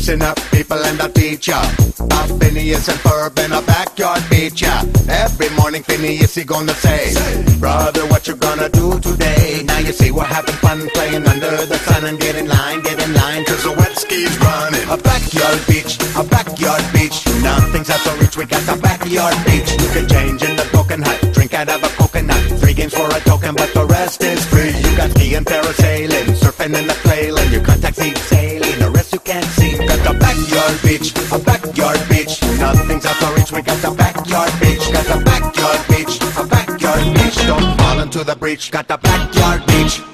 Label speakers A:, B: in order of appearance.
A: Listen up, people, and I'll teach ya. Phineas and Ferb in a backyard beach, ya. Every morning Phineas he gonna say, brother, what you gonna do today? Now you see we're having fun playing under the sun, and get in line, cause the wet ski's running. A backyard beach, nothing's out of reach, we got the backyard beach. You can change in the token hut, drink out of a coconut. 3 games for a token, but the rest is free. You got skiing, parasailing, surfing in the clay lane. Your contacts need sailing, the rest you can't see. Got the backyard beach, nothing's out of reach, we got the backyard beach. Got the backyard beach, don't fall into the breach. Got the backyard beach.